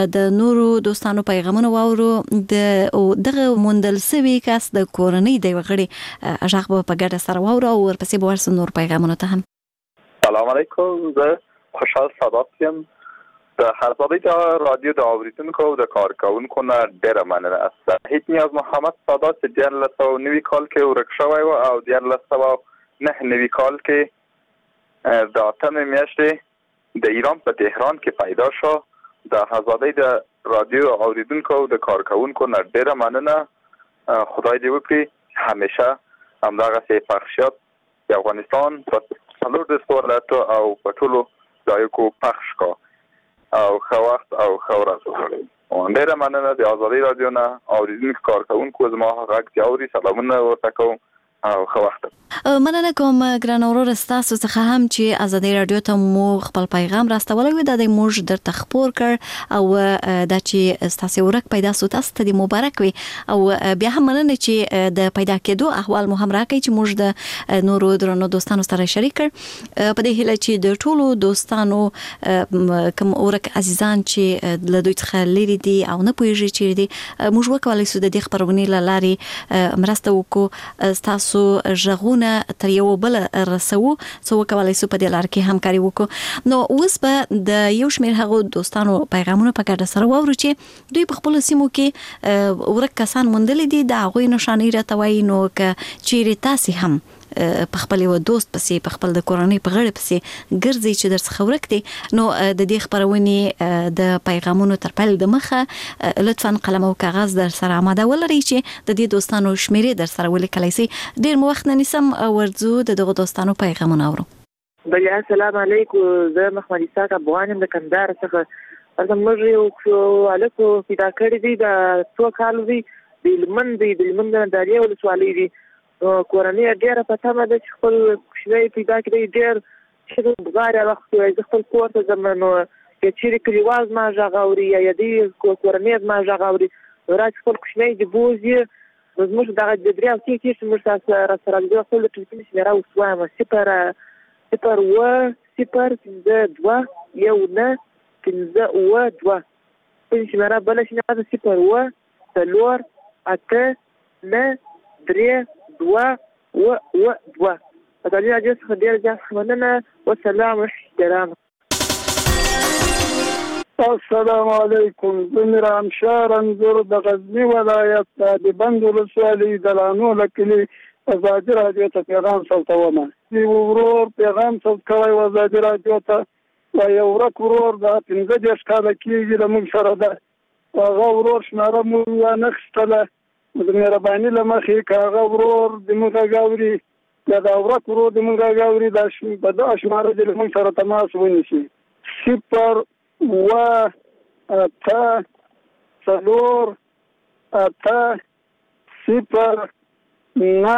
د نورو دوستانو پیغامونه واورو. دغه موندل سوي کس د کورنۍ د وغړي ژغ په ګډه سره واورو او ورپسې به ورسره نور پیغامونه ته هم. سلام علیکم، زه خوشحال سادات یم. د هرزاده رادیو د اوریدونکو او د کارکونکو نه ډیره مننه. هیڅ نیاز محمد سادات چې 1990 کال کې ورک شوی و او 1999 کال کې د اتمې میاشتې د ایران په تهران کې پیدا شو. د هرزاده د رادیو اوریدونکو او د کارکونکو نه ډیره مننه. خدای دې وکړي همیشه همدغه پخشات د افغانستان په څلور د ولایتو او په ټولو ځایو کې پخش کا او خو وخت او خو ورځ وکړي. ډیره مننه د آزادۍ رادیو نه اوریدونکو کارکونکو زما غږ ته اوري. سلامونه ورته کوم او خو وخت. مننه کوم ګران اورور تاسو څخه هم چې آزادۍ رادیو ته مو خپل پیغام راستولی و. د موږ درته خبر کړ او د چې تاسو ورک پیدا سو تاسو ته مبارک وي او بیا هم مننه چې د پیدا کېدو احوال مو هم راکړي چې موږ د نورو درنو دوستانو سره شریک کړ. په دې هیله چې د ټولو دوستانو کوم اورک عزیزان چې له دوی څخه لري دي او نه پوهیږي چې دي موږ وکولای سو د دې خبرونې لارې مرسته وکړو. تاسو ژغونه تر یو بل رسو څو کولای سو په دې لار کې همکاري وکړو. نو اوس به د یو شمېر هغه دوستانو پیغامونه په ګډه سره واورو چې دوی په خپل سیمو کې ورک کسان موندل دي. د هغوی نشانې راته وایي. نو که چیرې تاسې هم په خپل یو دوست پسې په خپل د کورنۍ په غړي پسې ګرځي چې درڅخه ورک دي نو د دې خبرونې د پیغامونو تر پیل د مخه لطفا قلم او کاغذ در سره آماده ولرئ چې د دې دوستانو شمیرې در سره ولیکلای شي. ډیر مو وخت نه نیسم ورځو د دغه دوستانو پیغامونه اورو. بیا السلام علیکم، زه محمد اسحاق افغانم د کندهار څخه. زموږ یو الکو پیدا کړی دی د څو کال دی د لمن د دریه ولسوالۍ دی. کورنۍ ډیره په تمه ده چې خپل کوچنی پیدا کړي. ډیر چې بغاره وخت وي خپل کور ته زمونږ چې چیرې کلیوال ما ژغوري یا دې کورنۍ ما ژغوري راځي خپل کوچنی د بوزي زموږ دغه د دریا کې چې موږ سره د خپل ټلیفون شمیره وسوایم 0 یو نه 5 په شمیره بل شمیره 0 3 8 9 3 2 په دې اجازه څخه ډیر ځکه مننه. والسلام احترام. السلام علیکم. زمران شهر انظر د غزنی ولایت د بند ولسوالۍ د لانو لکلی آزادۍ رادیو ته پیغام صوتومه. دی ورور پیغام صوت کوي آزادۍ رادیو ته یو ورک ورور د 15 کال کېږي د موږ سره ده. هغه ورور شماره مو ونخستله د مهرباني لمخې کاغه ورور د موږ غاوري د ورک ورور د موږ غاوري د په د اشماره د موږ سره تماس ونیسي. 0 و 8 4 8 0 9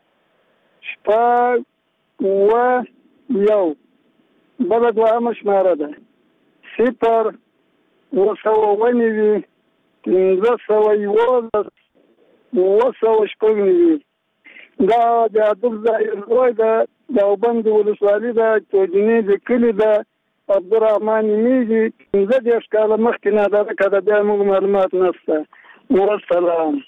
7 و یو. بل دوامه شماره ده 0 وسوونی 15 شپږنی. دا د عبدالظاهر د وبند ولسوالۍ د توجینې د کلي د عبدالرحمن میږي 15 کال مخکې نه ده کده بیا موږ معلومات نشته. والسلام.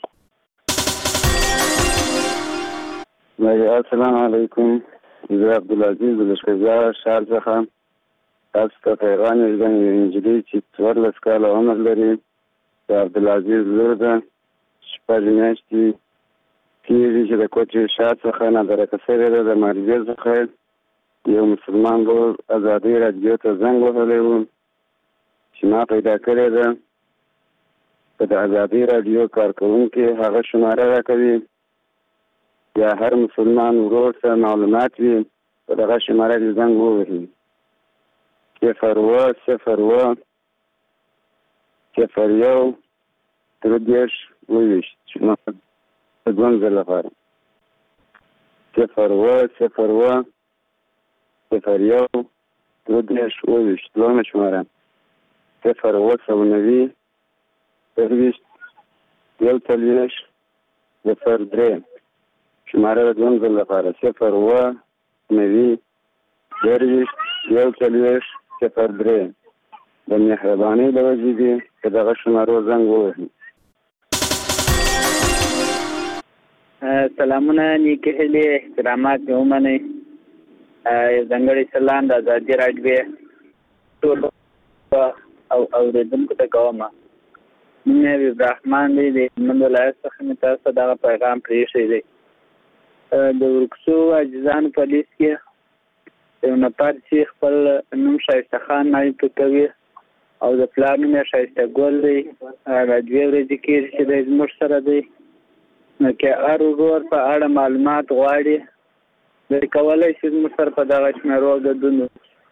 السلام علیکم. زه عبدالعزیز لشکرزار شهر څخه تاسو ته پیغام ورکوم. انجلۍ چې 14 کاله عمر لري د عبدالعزیز لور ده. شپږ میاشتې کېږي چې د کوچې شا څخه نادرکه شوې ده. د مارجې څخه یو مسلمان ورور آزادۍ رادیو ته زنګ وهلی و چې ما پیدا کړې ده. که د آزادۍ رادیو کارکوونکي هغه شماره راکوي یا هر مسلمان ورور ته معلومات وي په دغه شماره کې زنګ ووهي 0 0 ویش چې دوم ځل لپاره 0 0 ویش دوم شماره 0 یو تلیش 0 شماره دوم ځل لپاره 0 یو تلیش 0 د مهربانۍ له وجې دي چې دغه شمارو زنګ ووهي. سلامونه، نیکې هیلې، احترامات مې ومنئ. ځانګړی سلام د ازادي راډیو ټولو او اورېدونکو ته کوم. نوم یې حبیب رحمان دی، د هلمند ولایت څخه مې تاسو ته دغه پیغام پرېښی دی. د ورک شوو عاجزانو په لیست کې یو نفر چې خپل نوم ښایسته خان معرفي کوي او د پلار نوم یې ښایسته ګل دی، را 2 ورځې کېږي چې دی زموږ سره دی. نو که هر ورور په اړه معلومات غواړي دی کولی شي زموږ سره په دغه شمېرو ګډون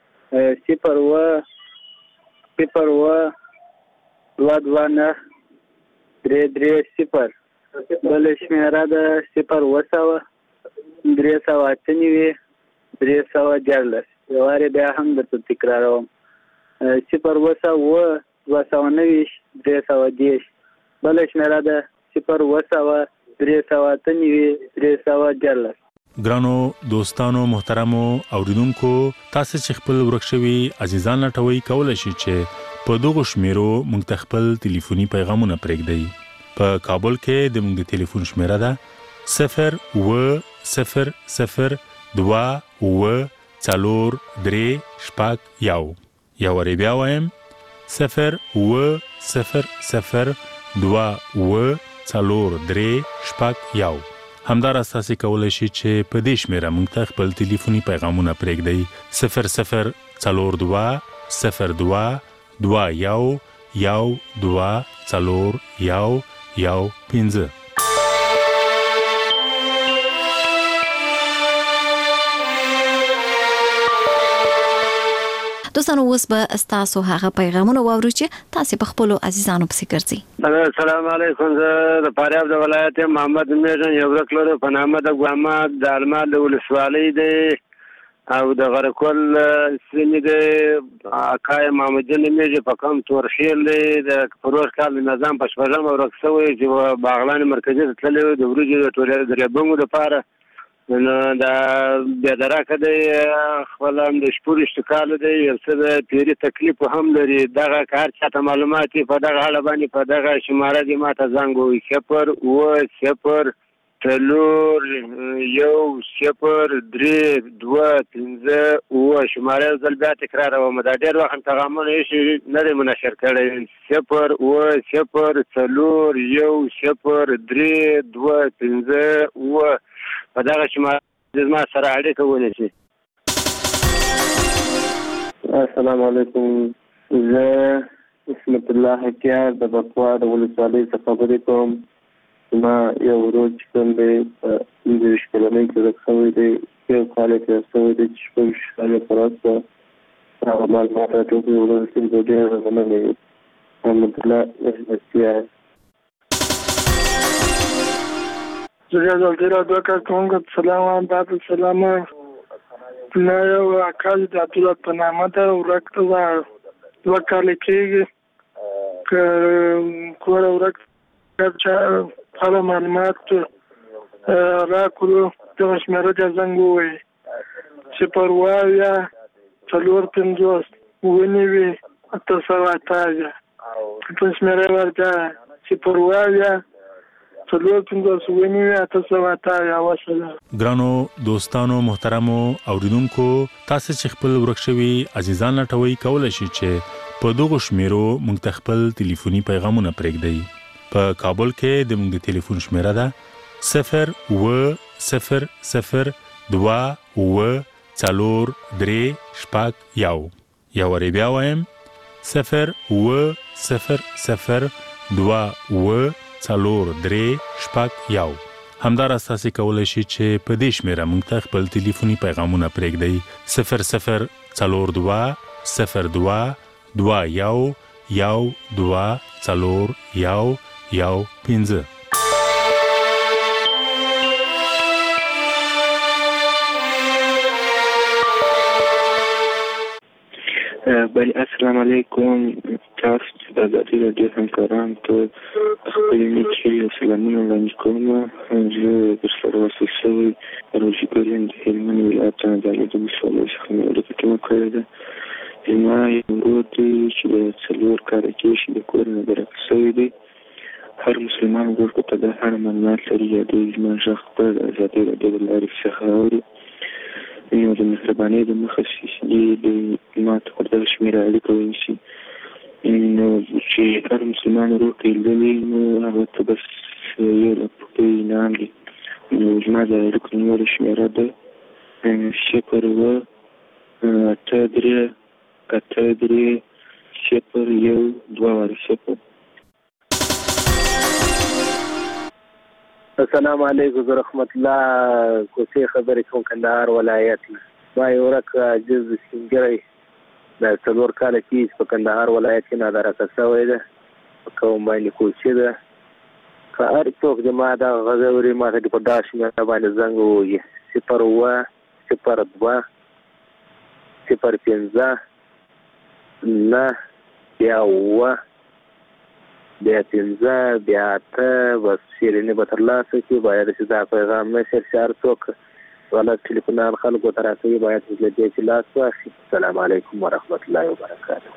0-229-330. بله شمېره ده 0-398-314. یو وار بیا هم درته تکراروم 0-229-310. بله شمېره ده 0-398-310. ګرانو دوستانو محترمو اوریدونکو، تاسو چې خپل ورک شوي عزیزان لټوي کولای شئ چې په دغه شمیرو موږ ته خپل ټلیفوني پیغامونه پرېږدئ. په کابل کې د موږ د ټلیفون شمیره ده 0-0-0-2-4-3-1. یا وری بیا وایم 0-0-0-2-4-3-1. همدار اساسي کولای شي چې په دې شمیره موږ ته خپل ټلیفوني پیغامونه پرېږدئ 0-0-02-2-1-2-4-1-1-5. دوستانو اوس به تاسو هغه پیغامونه واورئ چې تاسو په خپل عزیزانو پسې ګرځئ. السلام علیکم، زه د فاریاب د ولایت محمد میرن یو ورکلو په نامه د ګوامات د المال ولسوالۍ دی او د غرکول سیمې دی. اکای محمدین میږي په کوم تورخیل دی د پروژ کال نظام په شپږم ورک شوی چې باغلان مرکزي تللی د ورجو د ټولې درېبنګو لپاره نو دا بیا دراکه دی خپل هم د شپږ کال دی یو څه د پیری تکلیف هم لري. دغه کار چاته معلومات په دغه اړه باندې په دغه شماره دی ماته زنګ ووهي 0-0-3-2-5 شماره ځل بیا تکراروم. دا ډېر وخت پیغامونه یې نه دی منشر کړی 0-0-0-3-2-5 په دغه شماره زما سره اړیکه ونیسي. السلام علیکم، زه اسمت الله حکیار د بکوا د ولسوالۍ څخه خبرې کوم. ما یو ورور چې کوم دی په 15 کلنۍ کې ورک شوی دی، یو کال یې تېر شوی دی چې 6 کال یې پوره شوه. هغه معلومات راټول کړي ورور چې ډېر مننه یم. محمد الله حکیار. زه ډېر دوکه کوم. سلام بعد السلام. نه یو اکل د عبدالله په نامه ده ورک ده 2 کال کېږي که کور ورک هغه معلومات راکړو دغه شمېره ته زنګ ووهي 0-4-5-9-8 په شمېره یې ورته 0-4-5-9-8. ګرانو دوستانو محترمو اوریدونکو، تاسو چې خپل ورک شوي عزیزان لټوي کولای شئ چې په دغه شمیرو موږ ته خپل ټلیفوني پیغامونه پرېږدئ. په کابل کې د موږ د ټلیفون شمیره ده 0-0-0-2-4-3-1. یا وری بیا وایم 0-0-0-2-4-3-1. همدار اساسي کولای شي چې په دې شمیره موږ ته خپل ټلیفوني پیغامونه پرېږدئ 0-0-4-2-1-2-4-1-5. بله السلام علیکم، تاسو چې د ازادي راډیو همکاران ته خپلې نیکې سلامونه وړاندې کوم. زه درسره وصل شوی روژي ګلین د هلمند ولایت د ولسوالۍ څخه مې اړیکه ټینګه کړې ده زما یو ورور دی چې د 4 کاله کېږي د کور نه درک شوی دی. هر مسلمان ورور ته د هر معلومات لري یا د زما غږ په ازادي راډیو د لارې څخه اوري. نو د مهربانۍ د مخه چې د ما ته ورته شمیره اړیکه ونیسي، نو چې هر مسلمان ورور ته یې لري نو هغه ته بس یو لک روپۍ انعام دی. نو زما د اړیکو نیولو شمیره ده 083830120. السلام علیکم ورحمت الله. کوڅې خبرې کوم کندهار ولایت نه. ما یو ورک عاجز سپینګری د 4 کاله کېږي په کندهار ولایت کې نادرکه شوی ده. په قوم باندې کوڅې ده. که هر څوک د ما دغه غږ اوري ما ته دې په دا شمېره باندې زنګ ووهي 0 0 9 بیا 15 بیا 8 بس شیرینی به ترلاسه کړي. باید چې دا پیغام نشر چې هر څوک غلط ټلیفونان خلکو ته راکوي باید له دې چې لاس واخلي. السلام علیکم ورحمت الله وبرکاته.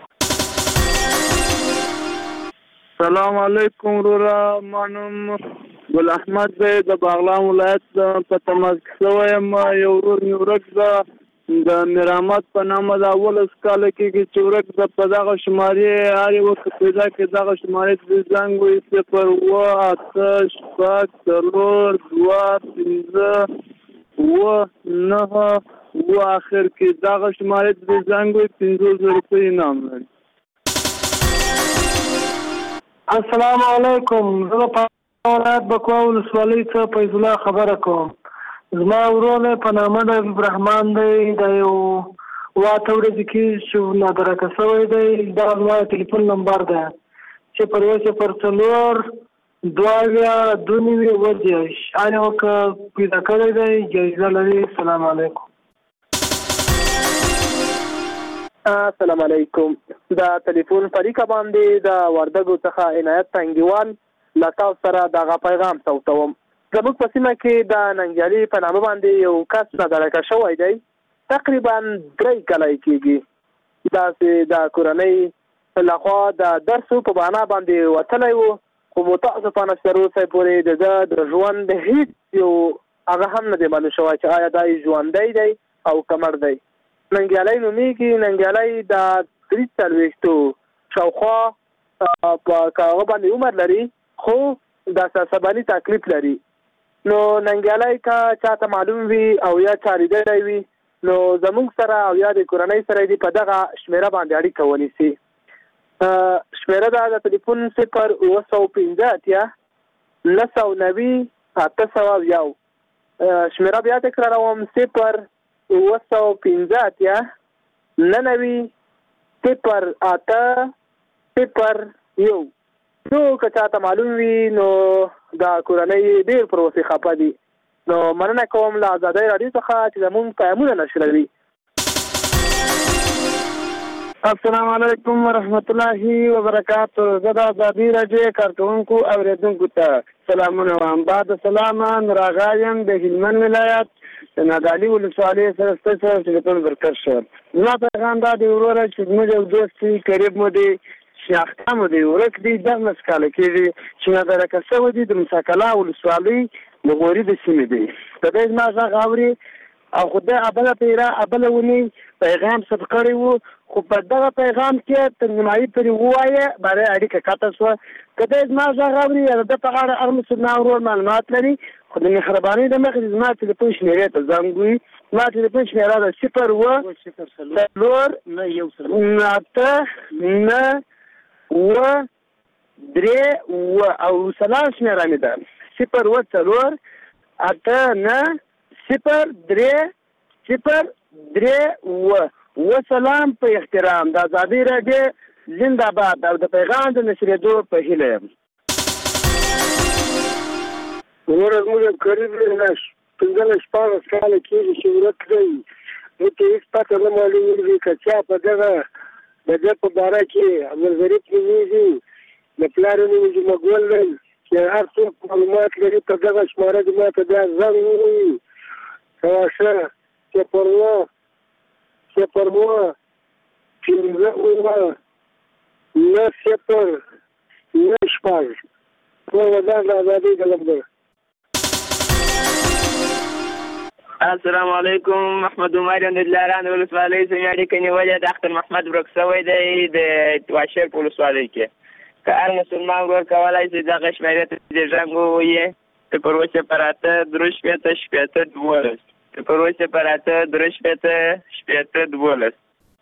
سلام علیکم وروره، ما نوم ګل احمد دی، د بغلان ولایت په تماس کې شوی یم. یو ورور مې ورک ده د میرامت په نامه د 11 کاله کېږي چې ورک ده. په دغه شمارې هر یو وخت پیدا کړي دغه شمارې ته زنګ ووهي 0 8 6 4 2 5 9 آخر کې دغه شمارې ته زنګ ووهي 500 روپۍ انعام لري. السلام علیکم. زه د ولایت بکوا ولسوالۍ څخه فیض الله خبره کوم. زما ورور په نامه د ابراهیم دی، د یو واته ورځې کې چې نادرکه شوی دی. دا زما ټلیفون نمبر ده 0 2 هر یو که پیدا کړی دی جایزه لري. السلام علیکم. السلام علیکم. د ټلیفون طریقه باندې د وردګو څخه عنایت تنګیوال لتاو سره دغه پیغام صوتوم. زموږ په سیمه کې د ننګیالي په نامه باندې یو کس نادرکه شوی دی. تقریبا 3 کاله کېږي. داسې د کورنۍ لخوا د درسو په بهانه باندې وتلی و، خو متاسفانه تر اوسه پورې د ژوند هیڅ یو هغه هم نه دی معلوم شوی چې آیا دا ژوندی دی او که مړ دی. ننګیالی نومیږي. ننګیالی د 43 شاوخوا په هغه باندې عمر لري، خو د سباني تکلیف لري. نو ننګیالی که چاته معلوم وي او یا چا لیدلی وي نو زموږ سره او یا د کورنۍ سره دې په دغه شمیره باندې اړیکه ونیسي. شمیره ده د ټلیفون 0 990 801. شمیره بیا تکراروم 0 990 801. نو که چاته معلوم وي نو د کورنۍ ډېر پر اوسې خفه دي. نو مننه کوم له ازادۍ راډیو څخه چې زموږ پیغامونه نشروي. السلام علیکم ورحمت الله وبرکاته. زه د ازادۍ راډیو کارکوونکو اورېدونکو ته سلامونه وایم. بعد سلامه نوراغا یم د هلمند ولایت د نادعلي ولسوالۍ سره ستاسو ټلیفون ورکړ شو. زما پیغام دا دی وروره چې زموږ یو دوست دی، قریب مو دی، شناخته مو دی، ورک دی 10 کاله کېږي چې نادرکه شوی دی. د موسیقلا ولسوالۍ د غوري د سیمې دی. د دې زما غږ اوري او خو د ابله ونی پیغام ثبت کړی و، خو په دغه پیغام کې ترجمایي پرې ووایه برای اړیکه قطع شوه. که د زما غږ اوري یا د په اړه هر مسلمان ورور معلومات لري، خو د مهربانۍ د مخې زما ټلیفون شمیرې ته زنګ ووهي. زما ټلیفون شمیره ده 0 او سلام شمیره مې ده 0 8 وسلام په احترام. د ازادۍ راډیو زنده باد او د پیغام د نشرېدو په هیله یم. وروره زموږ قریب 15 کاله کېږي چې ورک دی. موږ ته هېڅ پته نه معلومېږي که چا په دغه د ده په باره کې عبدالظریف نومېږي، د پلار یې نوم جمعګل دی، چې هر څوک معلومات لري په دغه شماره دې ما ته بیا زنګ ووهي. که ښه 0 0 15 نه 0 نه شپږ په ودان د آزادۍ د لمبه. السلام علیکم. محمد عمر د لاران ولسوالۍ سمیاړي کني وجه د اختر محمد برکسوي د واشر په ولسوالۍ کې که هر مسلمان ورور کولای شي دغه شمیرې د ژوند وي په پروسه پراته دروش پته شپته دولس په پروسه پراته دروش پته شپته دولس.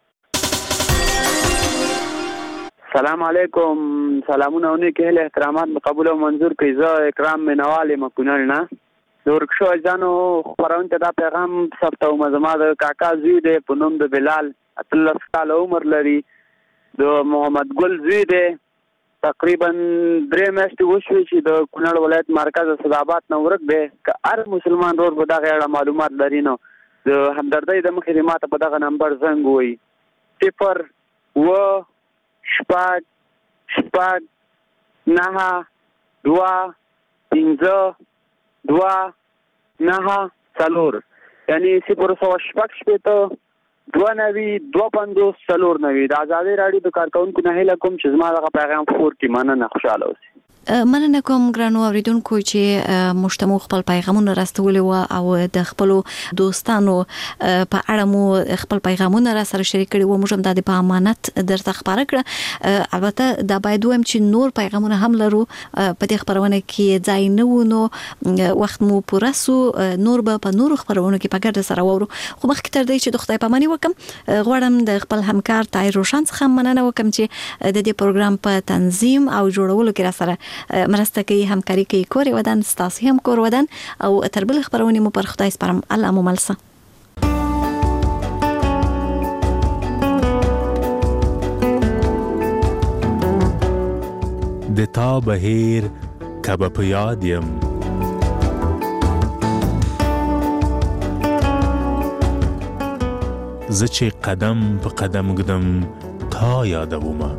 سلام علیکم. سلامونه ونه کې له احترامات قبول او منظور کړئ. زه اکرام منوال مکونل نه د ورکشو ځانو خبرون ته دا پیغام ثبتو مزما د کاکا زوی دی په نوم د بلال 13 کال عمر لري د محمد ګل زوی دی تقریبا 3 میاشتې وشوي چې د کونړ ولایت مرکز صدابات نو ورک دی که هر مسلمان ورور به دغه اړه معلومات لري نو د همدردۍ د مخې ماته په دغه نمبر زنګ وي 0 و شپږ شپږ 9 2 5 2 9 4 یعنی 0 شپږ شپته 2 9 2 5 4 9 د آزادۍ راډیو د کارکونکو نه هیله کوم چې زما دغه پیغام فور کې مننه خوشاله اوسئ. مننه کوم ګرانو اوریدونکو چې مشتمو خپل پیغامونه راستولي و او د خپل دوستانو په اړه مو خپل پیغامونه را سره شریک کړي و. موږ هم د امانت درته خبره کړه. البته دا باید وایم چې نور پیغامونه هم لرو په دې خبرونه کې ځای نه ونه وخت مو پوره سو نور به په نور خبرونه کې په ګډه سره وورو. خو مخکې تر دې چې د خدای پاماني وکم غواړم د خپل همکار طاهر روشن څخه مننه وکم چې د دې پروګرام په تنظیم او جوړولو کې را سره مرسته کوي همکاري کوي. کور ودان ستاسو هم کور ودان او تر بل خبرونه مو پر خدای سپارم. الله مو ملسه. د تا بهیر کبه په یاد یم زه چې قدم په قدم ګدم تا یادومه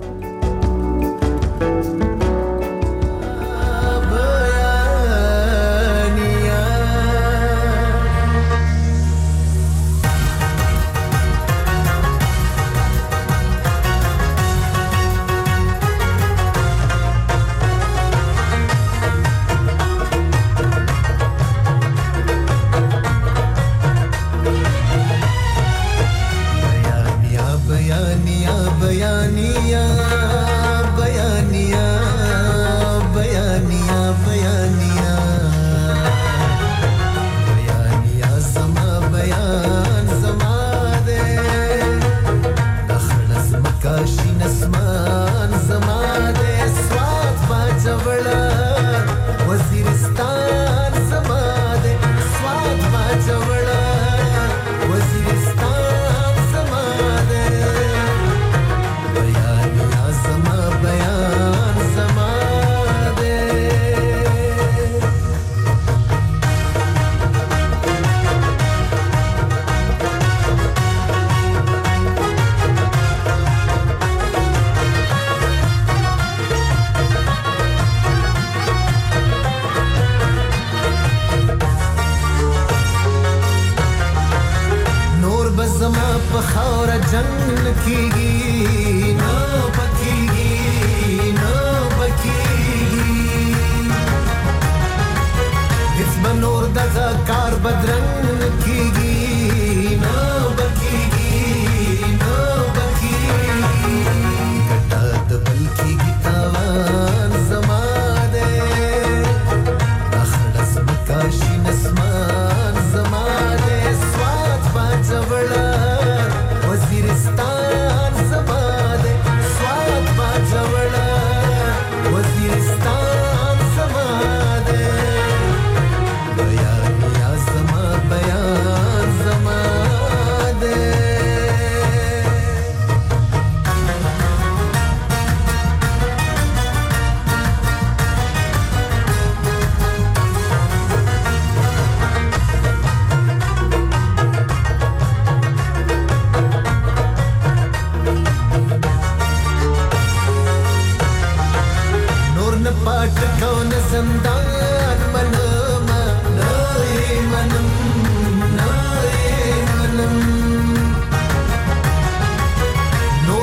No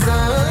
ځان